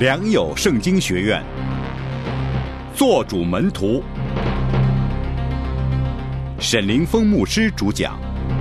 良友圣经学院，做主门徒，沈凌峰牧师主讲。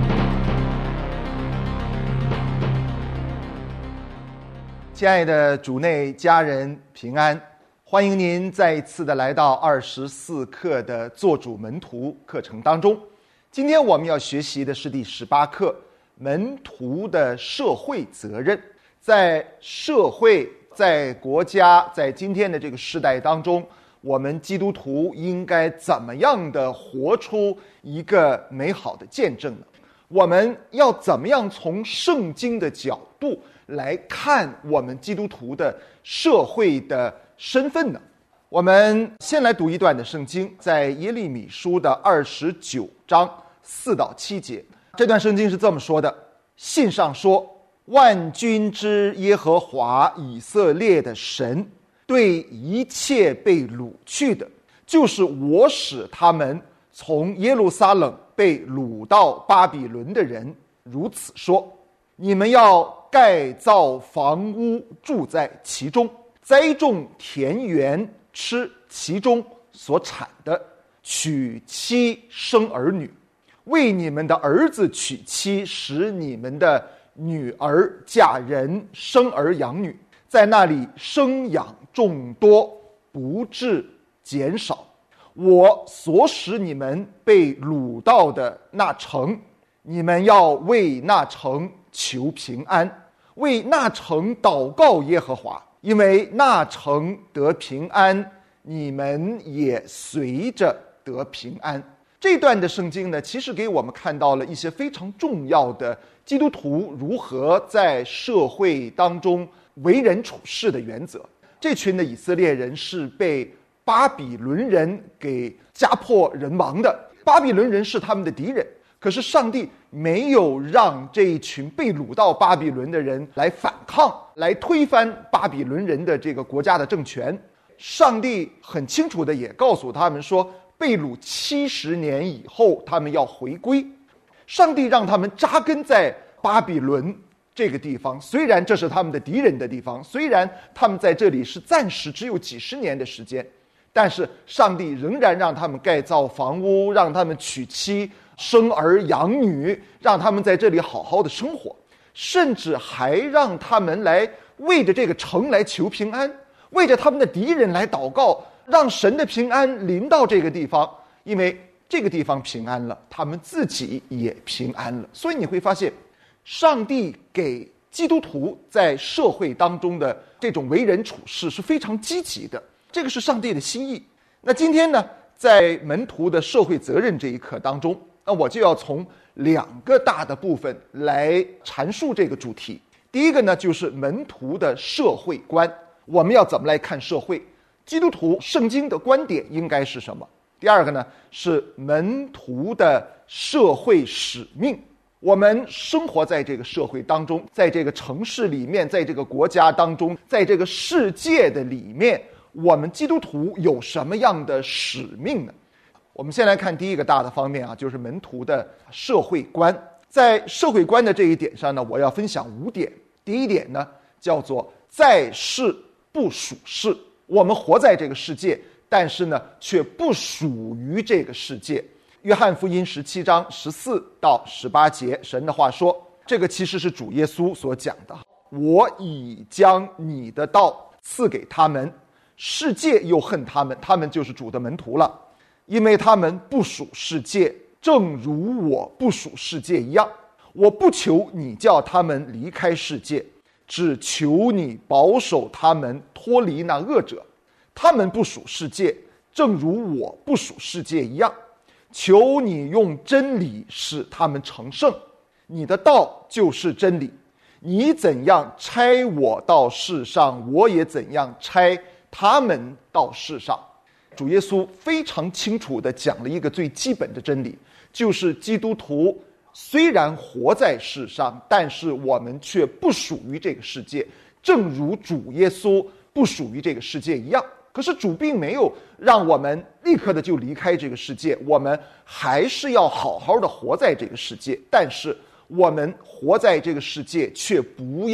亲爱的主内家人平安，欢迎您再一次的来到24课的做主门徒课程当中。今天我们要学习的是第18课，门徒的社会责任。在社会，在国家，在今天的这个时代当中，我们基督徒应该怎么样的活出一个美好的见证呢？我们要怎么样从圣经的角度来看我们基督徒的社会的身份呢？我们先来读一段的圣经，在耶利米书的29章4到7节。这段圣经是这么说的：信上说，万军之耶和华以色列的神对一切被掳去的，就是我使他们从耶路撒冷被掳到巴比伦的人，如此说：你们要盖造房屋，住在其中，栽种田园，吃其中所产的，娶妻生儿女，为你们的儿子娶妻，使你们的女儿嫁人，生儿养女，在那里生养众多，不致减少。我所使你们被掳到的那城，你们要为那城求平安，为那城祷告耶和华，因为那城得平安，你们也随着得平安。这段的圣经呢，其实给我们看到了一些非常重要的基督徒如何在社会当中为人处事的原则。这群的以色列人是被巴比伦人给家破人亡的，巴比伦人是他们的敌人，可是上帝没有让这一群被掳到巴比伦的人来反抗，来推翻巴比伦人的这个国家的政权。上帝很清楚的也告诉他们说，被掳70年以后他们要回归。上帝让他们扎根在巴比伦这个地方，虽然这是他们的敌人的地方，虽然他们在这里是暂时只有几十年的时间，但是上帝仍然让他们盖造房屋，让他们娶妻生儿养女，让他们在这里好好的生活，甚至还让他们来为着这个城来求平安，为着他们的敌人来祷告，让神的平安临到这个地方。因为这个地方平安了，他们自己也平安了。所以你会发现，上帝给基督徒在社会当中的这种为人处事是非常积极的，这个是上帝的心意。那今天呢，在门徒的社会责任这一课当中，那我就要从2个大的部分来阐述这个主题。第一个呢，就是门徒的社会观，我们要怎么来看社会？基督徒圣经的观点应该是什么？第二个呢，是门徒的社会使命。我们生活在这个社会当中，在这个城市里面，在这个国家当中，在这个世界的里面，我们基督徒有什么样的使命呢？我们先来看第一个大的方面啊，就是门徒的社会观。在社会观的这一点上呢，我要分享5点。第一点呢，叫做在世不属世。我们活在这个世界，但是呢，却不属于这个世界。约翰福音17章14到18节，神的话说，这个其实是主耶稣所讲的：我已将你的道赐给他们，世界又恨他们，他们就是主的门徒了，因为他们不属世界，正如我不属世界一样。我不求你叫他们离开世界，只求你保守他们脱离那恶者。他们不属世界，正如我不属世界一样。求你用真理使他们成圣，你的道就是真理。你怎样差我到世上，我也怎样差他们到世上。主耶稣非常清楚地讲了一个最基本的真理，就是基督徒虽然活在世上，但是我们却不属于这个世界，正如主耶稣不属于这个世界一样。可是主并没有让我们立刻的就离开这个世界，我们还是要好好的活在这个世界，但是我们活在这个世界却不要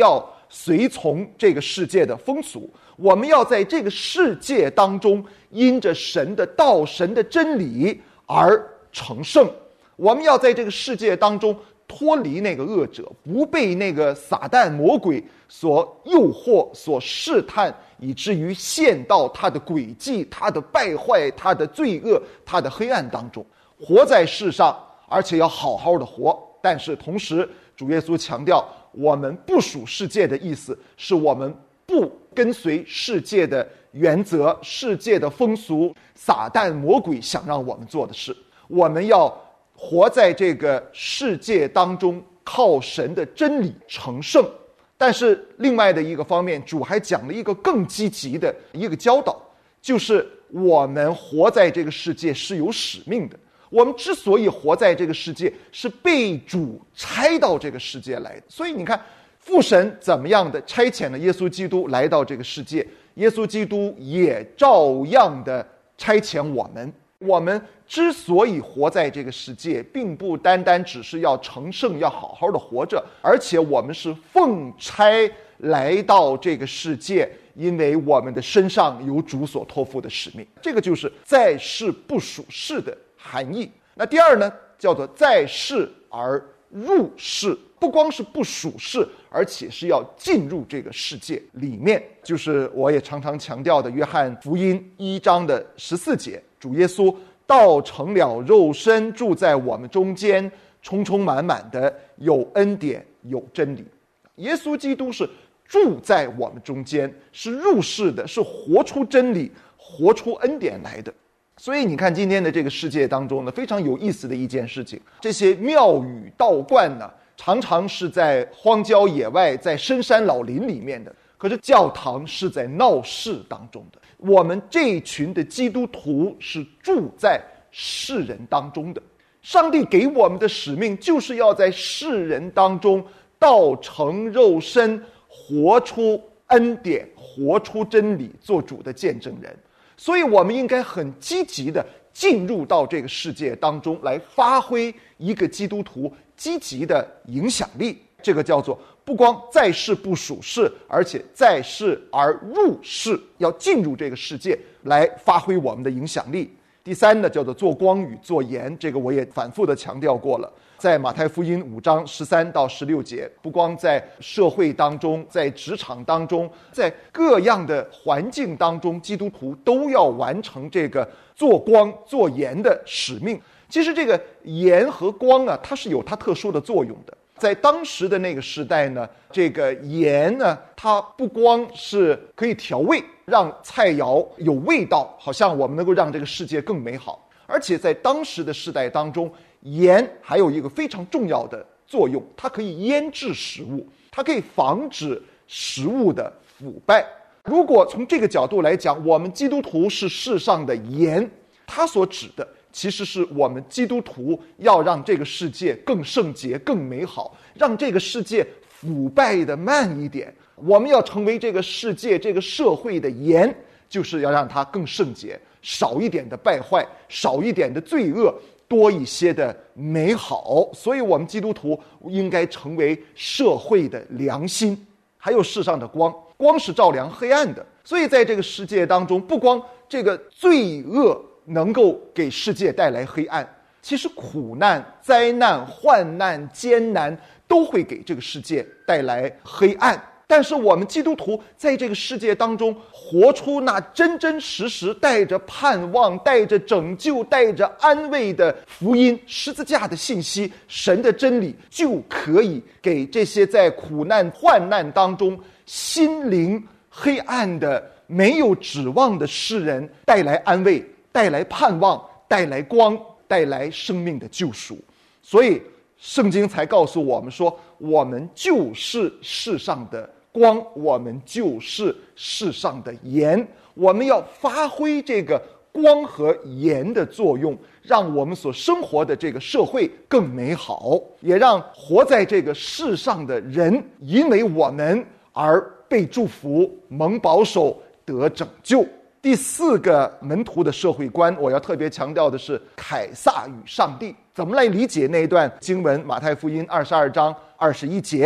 随从这个世界的风俗，我们要在这个世界当中因着神的道、神的真理而成圣。我们要在这个世界当中脱离那个恶者，不被那个撒旦魔鬼所诱惑、所试探，以至于陷到他的诡计、他的败坏、他的罪恶、他的黑暗当中。活在世上，而且要好好的活。但是同时，主耶稣强调，我们不属世界的意思是我们不跟随世界的原则、世界的风俗、撒旦魔鬼想让我们做的事。我们要活在这个世界当中，靠神的真理成圣。但是另外的一个方面，主还讲了一个更积极的一个教导，就是我们活在这个世界是有使命的。我们之所以活在这个世界，是被主差到这个世界来的。所以你看，父神怎么样的差遣了耶稣基督来到这个世界，耶稣基督也照样的差遣我们。我们之所以活在这个世界，并不单单只是要成圣，要好好的活着，而且我们是奉差来到这个世界，因为我们的身上有主所托付的使命。这个就是在世不属世的含义。那第二呢，叫做在世而入世，不光是不属世，而且是要进入这个世界里面。就是我也常常强调的约翰福音1章的14节，主耶稣道成了肉身，住在我们中间，充充满满的有恩典有真理。耶稣基督是住在我们中间，是入世的，是活出真理、活出恩典来的。所以你看今天的这个世界当中呢，非常有意思的一件事情，这些庙宇道观呢，常常是在荒郊野外，在深山老林里面的，可是教堂是在闹市当中的。我们这一群的基督徒是住在世人当中的，上帝给我们的使命就是要在世人当中道成肉身，活出恩典，活出真理，做主的见证人。所以我们应该很积极的进入到这个世界当中来，发挥一个基督徒积极的影响力。这个叫做不光在世不属世，而且在世而入世，要进入这个世界来发挥我们的影响力。第三呢，叫做做光与做盐，这个我也反复的强调过了。在马太福音5章13到16节，不光在社会当中，在职场当中，在各样的环境当中，基督徒都要完成这个做光做盐的使命。其实这个盐和光啊，它是有它特殊的作用的。在当时的那个时代呢，这个盐呢，它不光是可以调味，让菜肴有味道，好像我们能够让这个世界更美好，而且在当时的世代当中，盐还有一个非常重要的作用，它可以腌制食物，它可以防止食物的腐败。如果从这个角度来讲，我们基督徒是世上的盐，它所指的其实是我们基督徒要让这个世界更圣洁、更美好，让这个世界腐败的慢一点。我们要成为这个世界、这个社会的盐，就是要让它更圣洁，少一点的败坏，少一点的罪恶，多一些的美好。所以我们基督徒应该成为社会的良心，还有世上的光。光是照亮黑暗的，所以在这个世界当中，不光这个罪恶能够给世界带来黑暗，其实苦难、灾难、患难、艰难都会给这个世界带来黑暗。但是我们基督徒在这个世界当中活出那真真实实带着盼望、带着拯救、带着安慰的福音，十字架的信息，神的真理，就可以给这些在苦难患难当中心灵黑暗的没有指望的世人带来安慰，带来盼望，带来光，带来生命的救赎。所以圣经才告诉我们说，我们就是世上的光，我们就是世上的盐。我们要发挥这个光和盐的作用，让我们所生活的这个社会更美好，也让活在这个世上的人因为我们而被祝福、蒙保守、得拯救。第四个门徒的社会观，我要特别强调的是凯撒与上帝。怎么来理解那一段经文？马太福音22章21节，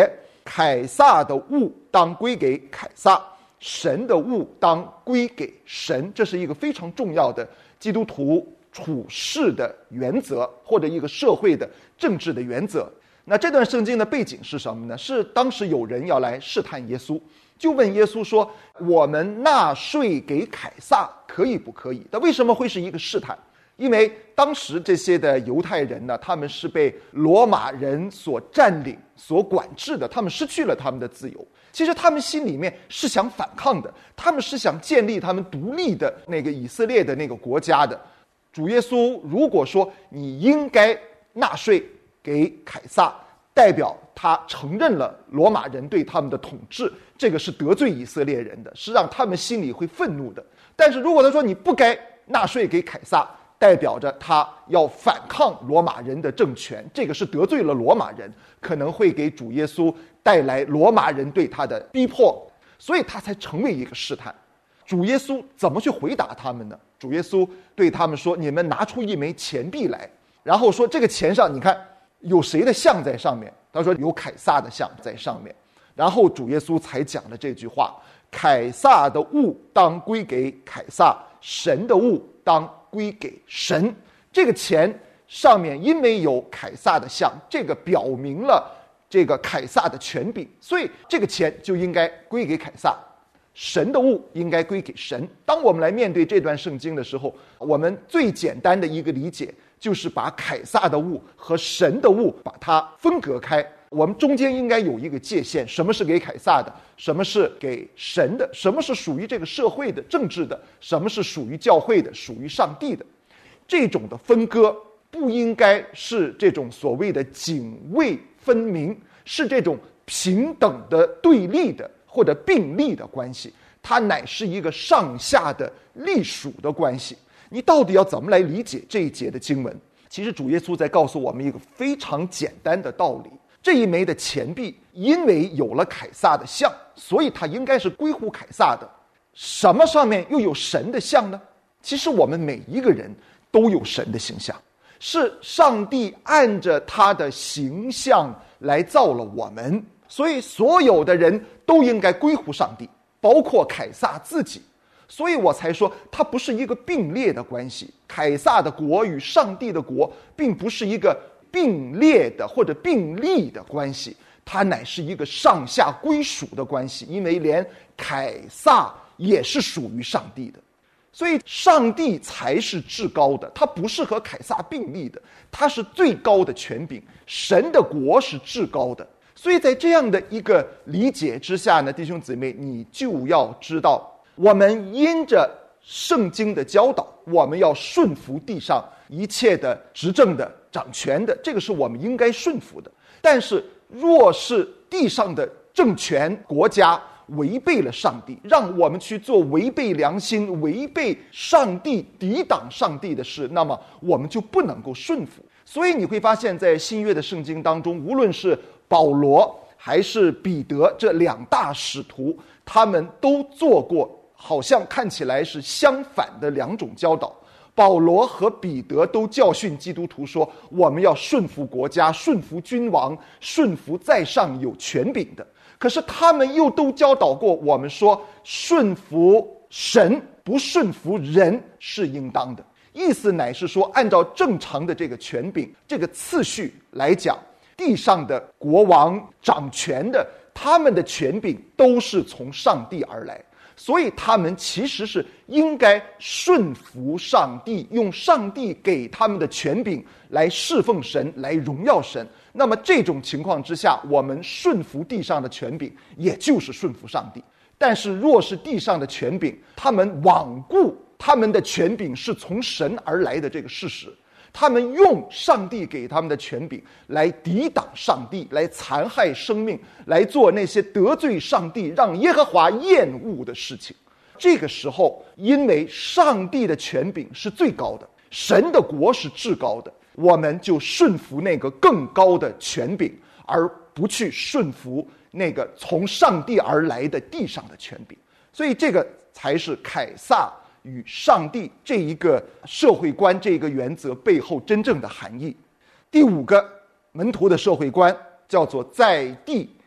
凯撒的物当归给凯撒，神的物当归给神。这是一个非常重要的基督徒处事的原则，或者一个社会的政治的原则。那这段圣经的背景是什么呢？是当时有人要来试探耶稣，就问耶稣说，我们纳税给凯撒可以不可以？那为什么会是一个试探？因为当时这些的犹太人呢，他们是被罗马人所占领、所管制的，他们失去了他们的自由。其实他们心里面是想反抗的，他们是想建立他们独立的那个以色列的那个国家的。主耶稣如果说你应该纳税给凯撒，代表他承认了罗马人对他们的统治，这个是得罪以色列人的，是让他们心里会愤怒的。但是如果他说你不该纳税给凯撒，代表着他要反抗罗马人的政权，这个是得罪了罗马人，可能会给主耶稣带来罗马人对他的逼迫，所以他才成为一个试探。主耶稣怎么去回答他们呢？主耶稣对他们说，你们拿出一枚钱币来，然后说这个钱上你看有谁的像在上面？他说有凯撒的像在上面。然后主耶稣才讲了这句话，凯撒的物当归给凯撒，神的物当归给神。这个钱上面因为有凯撒的像，这个表明了这个凯撒的权柄，所以这个钱就应该归给凯撒，神的物应该归给神。当我们来面对这段圣经的时候，我们最简单的一个理解就是把凯撒的物和神的物把它分隔开，我们中间应该有一个界限，什么是给凯撒的，什么是给神的，什么是属于这个社会的政治的，什么是属于教会的，属于上帝的。这种的分割不应该是这种所谓的泾渭分明，是这种平等的对立的或者并立的关系，它乃是一个上下的隶属的关系。你到底要怎么来理解这一节的经文？其实主耶稣在告诉我们一个非常简单的道理，这一枚的钱币因为有了凯撒的像，所以它应该是归乎凯撒的。什么上面又有神的像呢？其实我们每一个人都有神的形象，是上帝按着他的形象来造了我们，所以所有的人都应该归乎上帝，包括凯撒自己。所以我才说它不是一个并列的关系，凯撒的国与上帝的国并不是一个并列的或者并立的关系，它乃是一个上下归属的关系，因为连凯撒也是属于上帝的，所以上帝才是至高的，他不是和凯撒并立的，他是最高的权柄，神的国是至高的。所以在这样的一个理解之下呢，弟兄姊妹，你就要知道，我们因着圣经的教导，我们要顺服地上一切的执政的掌权的，这个是我们应该顺服的。但是若是地上的政权国家违背了上帝，让我们去做违背良心、违背上帝、抵挡上帝的事，那么我们就不能够顺服。所以你会发现在新约的圣经当中，无论是保罗还是彼得这两大使徒，他们都做过好像看起来是相反的两种教导。保罗和彼得都教训基督徒说，我们要顺服国家，顺服君王，顺服在上有权柄的。可是他们又都教导过我们说，顺服神不顺服人是应当的。意思乃是说，按照正常的这个权柄这个次序来讲，地上的国王掌权的，他们的权柄都是从上帝而来，所以他们其实是应该顺服上帝，用上帝给他们的权柄来侍奉神，来荣耀神。那么这种情况之下，我们顺服地上的权柄，也就是顺服上帝。但是若是地上的权柄，他们罔顾他们的权柄是从神而来的这个事实，他们用上帝给他们的权柄来抵挡上帝，来残害生命，来做那些得罪上帝让耶和华厌恶的事情。这个时候，因为上帝的权柄是最高的，神的国是至高的，我们就顺服那个更高的权柄，而不去顺服那个从上帝而来的地上的权柄。所以这个才是凯撒与上帝这一个社会观，这个原则背后真正的含义。第五个门徒的社会观叫做在地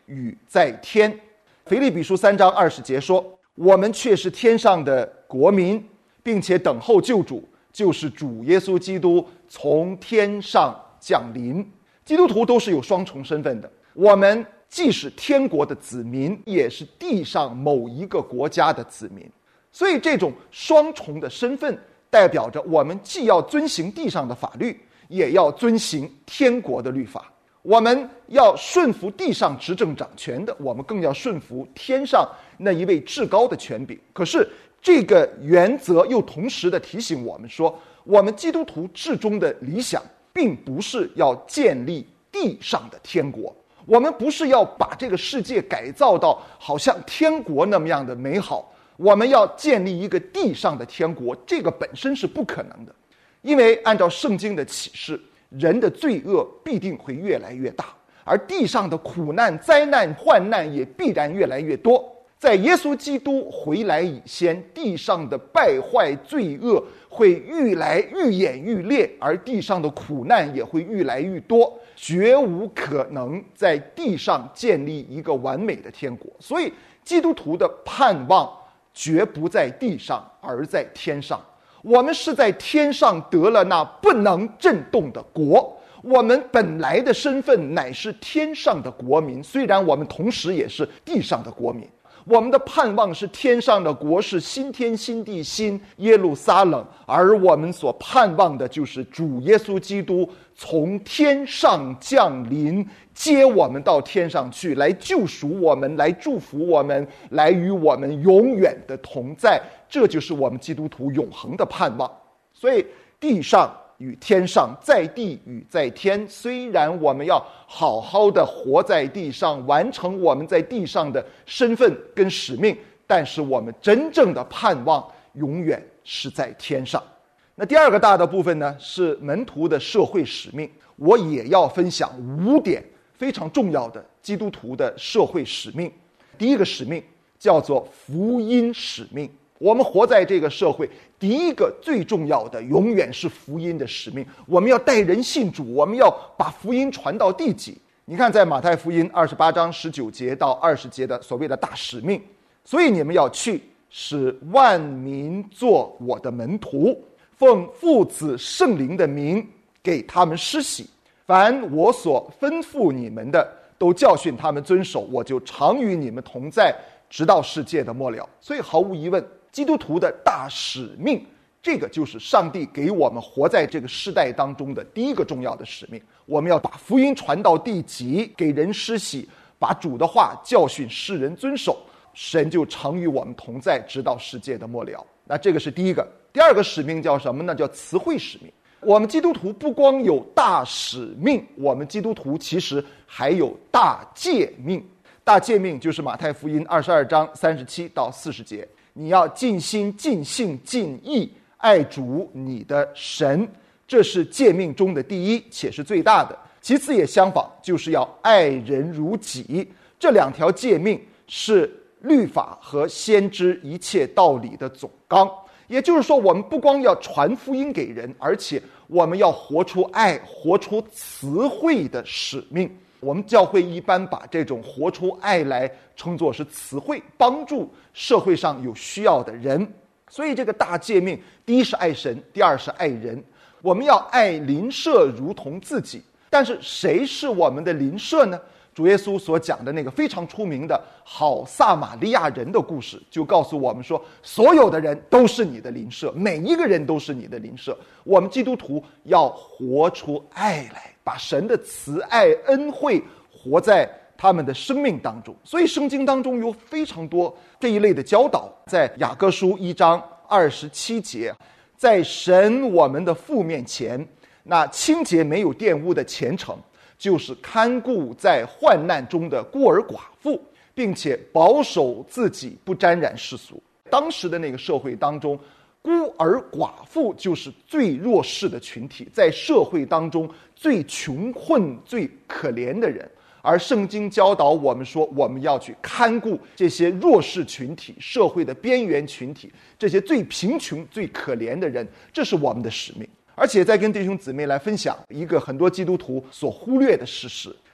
与在天。腓立比书3章20节说，我们却是天上的国民，并且等候救主，就是主耶稣基督从天上降临。基督徒都是有双重身份的，我们既是天国的子民，也是地上某一个国家的子民。所以这种双重的身份代表着我们既要遵行地上的法律，也要遵行天国的律法。我们要顺服地上执政掌权的，我们更要顺服天上那一位至高的权柄。可是这个原则又同时的提醒我们说，我们基督徒至终的理想并不是要建立地上的天国，我们不是要把这个世界改造到好像天国那么样的美好，我们要建立一个地上的天国，这个本身是不可能的。因为按照圣经的启示，人的罪恶必定会越来越大，而地上的苦难、灾难、患难也必然越来越多。在耶稣基督回来以前，地上的败坏罪恶会愈演愈烈，而地上的苦难也会愈来愈多，绝无可能在地上建立一个完美的天国。所以基督徒的盼望绝不在地上，而在天上。我们是在天上得了那不能震动的国，我们本来的身份乃是天上的国民，虽然我们同时也是地上的国民。我们的盼望是天上的国，是新天新地新耶路撒冷，而我们所盼望的就是主耶稣基督从天上降临，接我们到天上去，来救赎我们，来祝福我们，来与我们永远的同在。这就是我们基督徒永恒的盼望。所以地上与天上，在地与在天，虽然我们要好好的活在地上，完成我们在地上的身份跟使命，但是我们真正的盼望永远是在天上。那第二个大的部分呢，是门徒的社会使命。我也要分享5点非常重要的基督徒的社会使命。第一个使命叫做福音使命。我们活在这个社会，第一个最重要的永远是福音的使命。我们要带人信主，我们要把福音传到地极。你看在马太福音28章19节到20节的所谓的大使命，所以你们要去，使万民做我的门徒，奉父子圣灵的名给他们施洗，凡我所吩咐你们的都教训他们遵守，我就常与你们同在，直到世界的末了。所以毫无疑问，基督徒的大使命，这个就是上帝给我们活在这个世代当中的第一个重要的使命。我们要把福音传到地极，给人施洗，把主的话教训世人遵守，神就常与我们同在，直到世界的末了。那这个是第一个。第二个使命叫什么呢？叫慈惠使命。我们基督徒不光有大使命，我们基督徒其实还有大诫命。大诫命就是马太福音22章37到40节，你要尽心尽性尽意爱主你的神，这是诫命中的第一，且是最大的。其次也相仿，就是要爱人如己。这2条诫命是律法和先知一切道理的总纲。也就是说，我们不光要传福音给人，而且我们要活出爱，活出慈惠的使命。我们教会一般把这种活出爱来称作是慈惠，帮助社会上有需要的人。所以这个大诫命，第一是爱神，第二是爱人。我们要爱邻舍如同自己。但是谁是我们的邻舍呢？主耶稣所讲的那个非常出名的好撒玛利亚人的故事，就告诉我们说，所有的人都是你的邻舍，每一个人都是你的邻舍。我们基督徒要活出爱来，把神的慈爱恩惠活在他们的生命当中。所以圣经当中有非常多这一类的教导。在雅各书1章27节，在神我们的父面前，那清洁没有玷污的虔诚，就是看顾在患难中的孤儿寡妇，并且保守自己不沾染世俗。当时的那个社会当中，孤儿寡妇就是最弱势的群体，在社会当中最穷困最可怜的人。而圣经教导我们说，我们要去看顾这些弱势群体，社会的边缘群体，这些最贫穷最可怜的人，这是我们的使命。而且再跟弟兄姊妹来分享一个很多基督徒所忽略的事实，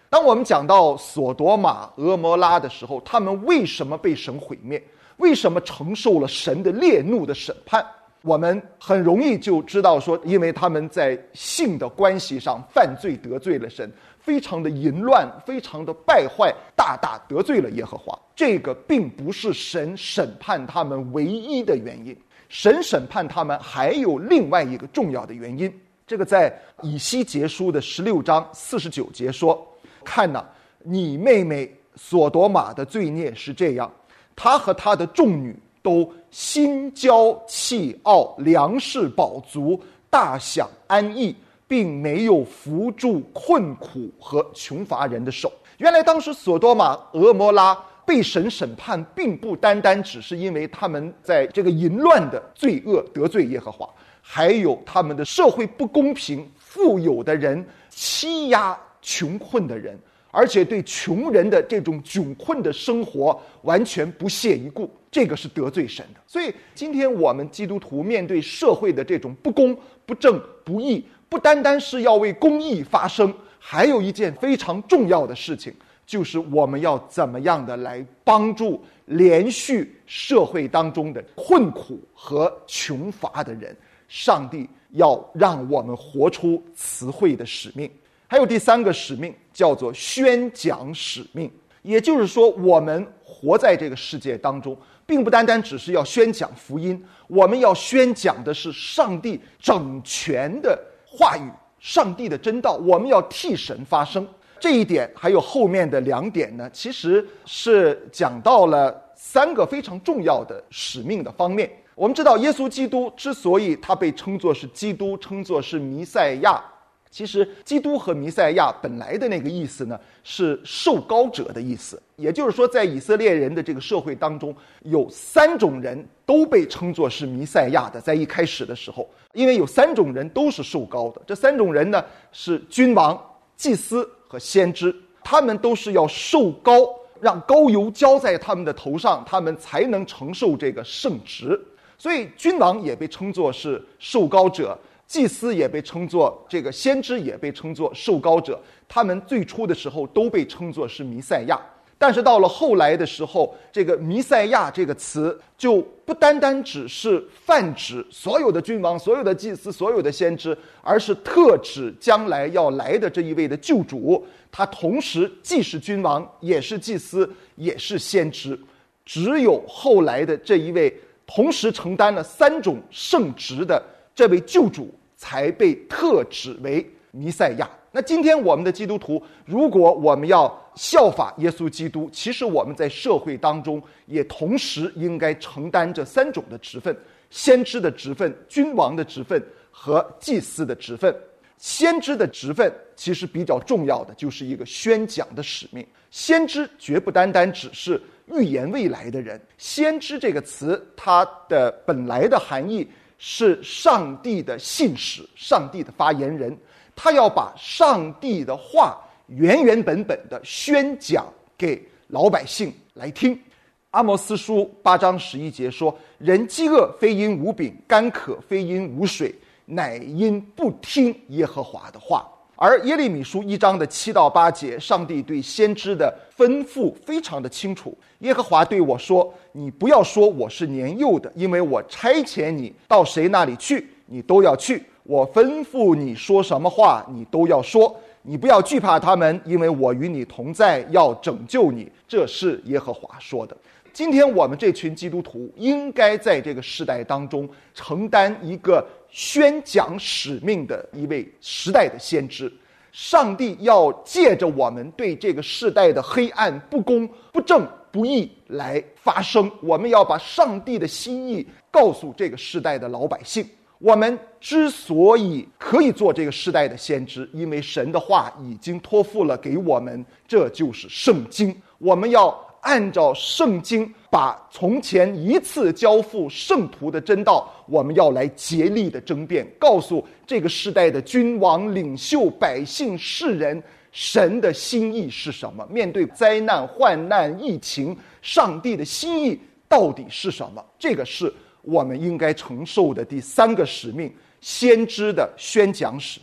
当我们讲到索多玛、俄摩拉的时候，他们为什么被神毁灭？为什么承受了神的烈怒的审判？我们很容易就知道说，因为他们在性的关系上犯罪得罪了神，非常的淫乱，非常的败坏，大大得罪了耶和华。这个并不是神审判他们唯一的原因，神审判他们还有另外一个重要的原因。这个在以西结书的16章49节说，看哪，你妹妹索多玛的罪孽是这样，她和她的众女都心骄气傲，粮食饱足，大享安逸，并没有扶住困苦和穷乏人的手。原来当时索多玛、俄摩拉被神审判，并不单单只是因为他们在这个淫乱的罪恶得罪耶和华，还有他们的社会不公平，富有的人欺压穷困的人，而且对穷人的这种窘困的生活完全不屑一顾，这个是得罪神的。所以今天我们基督徒面对社会的这种不公、不正、不义，不单单是要为公义发声，还有一件非常重要的事情，就是我们要怎么样的来帮助连续社会当中的困苦和穷乏的人。上帝要让我们活出慈惠的使命。还有第三个使命叫做宣讲使命，也就是说，我们活在这个世界当中，并不单单只是要宣讲福音，我们要宣讲的是上帝整全的话语，上帝的真道，我们要替神发声。这一点还有后面的2点呢，其实是讲到了3个非常重要的使命的方面。我们知道耶稣基督之所以他被称作是基督，称作是弥赛亚，其实基督和弥赛亚本来的那个意思呢，是受膏者的意思。也就是说，在以色列人的这个社会当中，有3种人都被称作是弥赛亚的。在一开始的时候，因为有3种人都是受膏的，这3种人呢是君王、祭司和先知，他们都是要受膏，让膏油浇在他们的头上，他们才能承受这个圣职。所以君王也被称作是受膏者，祭司也被称作这个先知，也被称作受膏者，他们最初的时候都被称作是弥赛亚。但是到了后来的时候，这个弥赛亚这个词就不单单只是泛指所有的君王、所有的祭司、所有的先知，而是特指将来要来的这一位的救主，他同时既是君王，也是祭司，也是先知。只有后来的这一位同时承担了3种圣职的这位救主，才被特指为弥赛亚。那今天我们的基督徒，如果我们要效法耶稣基督，其实我们在社会当中也同时应该承担这3种的职分：先知的职分、君王的职分和祭司的职分。先知的职分其实比较重要的就是一个宣讲的使命。先知绝不单单只是预言未来的人，先知这个词它的本来的含义是上帝的信使，上帝的发言人，他要把上帝的话原原本本的宣讲给老百姓来听。阿摩斯书8章11节说，人饥饿非因无饼，干渴非因无水，乃因不听耶和华的话。而耶利米书1章的7到8节，上帝对先知的吩咐非常的清楚。耶和华对我说，你不要说我是年幼的，因为我差遣你到谁那里去，你都要去，我吩咐你说什么话，你都要说。你不要惧怕他们，因为我与你同在，要拯救你。这是耶和华说的。今天我们这群基督徒应该在这个时代当中承担一个宣讲使命的一位时代的先知。上帝要借着我们对这个世代的黑暗、不公、不正、不义来发声，我们要把上帝的心意告诉这个世代的老百姓。我们之所以可以做这个世代的先知，因为神的话已经托付了给我们，这就是圣经。我们要按照圣经，把从前一次交付圣徒的真道，我们要来竭力的争辩，告诉这个时代的君王、领袖、百姓、世人，神的心意是什么？面对灾难、患难、疫情，上帝的心意到底是什么？这个是我们应该承受的第3个使命，先知的宣讲使命。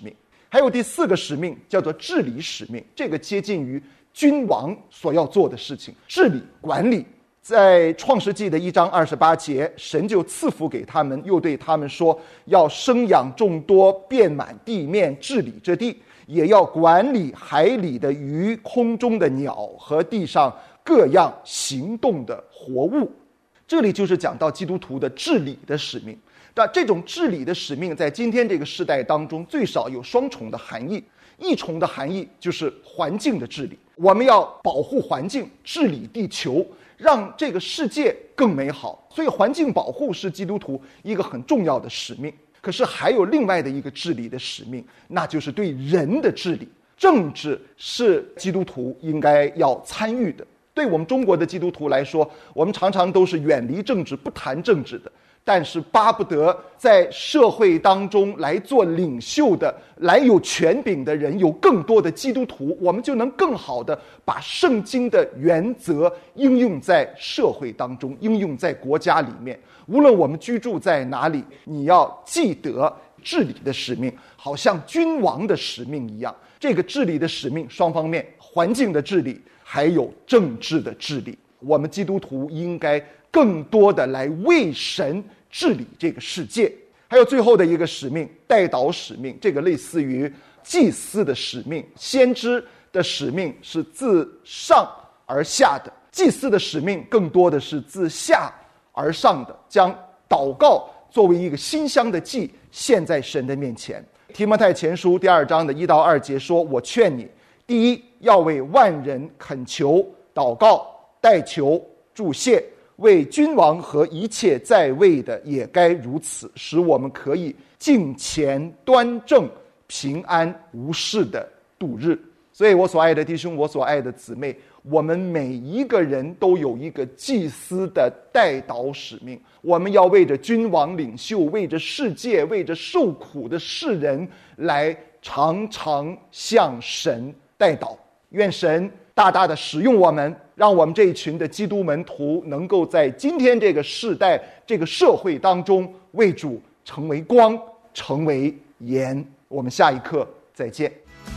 还有第4个使命叫做治理使命，这个接近于君王所要做的事情，治理管理。在创世纪的1章28节，神就赐福给他们，又对他们说，要生养众多，遍满地面，治理这地，也要管理海里的鱼，空中的鸟和地上各样行动的活物。这里就是讲到基督徒的治理的使命。但这种治理的使命在今天这个时代当中最少有双重的含义。一重的含义就是环境的治理，我们要保护环境，治理地球，让这个世界更美好。所以环境保护是基督徒一个很重要的使命。可是还有另外的一个治理的使命，那就是对人的治理。政治是基督徒应该要参与的。对我们中国的基督徒来说，我们常常都是远离政治，不谈政治的，但是巴不得在社会当中来做领袖的，来有权柄的人有更多的基督徒，我们就能更好的把圣经的原则应用在社会当中，应用在国家里面。无论我们居住在哪里，你要记得治理的使命，好像君王的使命一样。这个治理的使命双方面，环境的治理还有政治的治理，我们基督徒应该更多的来为神治理这个世界。还有最后的一个使命，代祷使命，这个类似于祭司的使命。先知的使命是自上而下的，祭司的使命更多的是自下而上的，将祷告作为一个馨香的祭献在神的面前。提摩太前书第2章的1到2节说，我劝你，第一，要为万人恳求、祷告、代求、祝谢，为君王和一切在位的也该如此，使我们可以敬虔端正、平安无事的度日。所以我所爱的弟兄，我所爱的姊妹，我们每一个人都有一个祭司的代祷使命。我们要为着君王领袖，为着世界，为着受苦的世人，来常常向神代祷。愿神大大的使用我们，让我们这一群的基督门徒能够在今天这个世代、这个社会当中为主成为光，成为盐。我们下一课再见。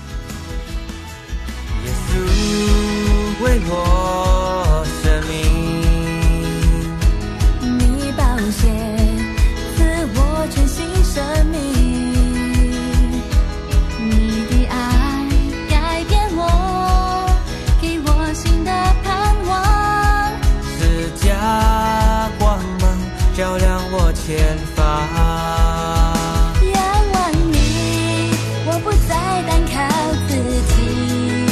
耶稣为我生命， 你宝血赐我全新生命，你的爱改变我，给我新的盼望， 赐家光芒照亮我前方。 仰望你，我不再单靠自己，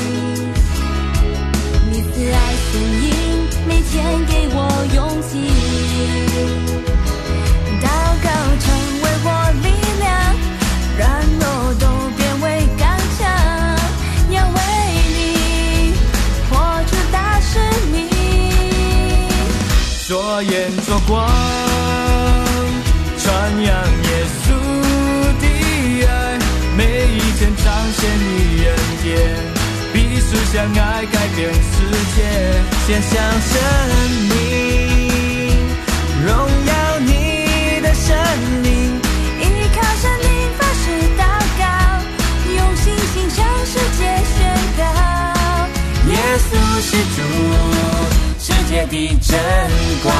你慈爱显影，每天给我勇气，祷告成为我力量，软弱都变为刚强，要为你活出大使命， 做盐做光，传扬耶稣的爱，每一天彰显你恩典，彼此相爱改变世界，献上生命，荣耀你的生命， 依靠神灵发誓祷告，用信心向世界宣告， 耶稣是主，世界的真光。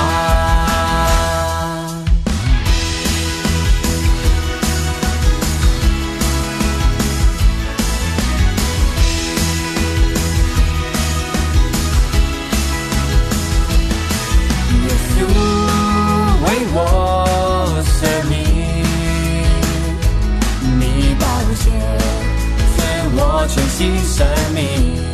我生命，你宝血赐我全新生命。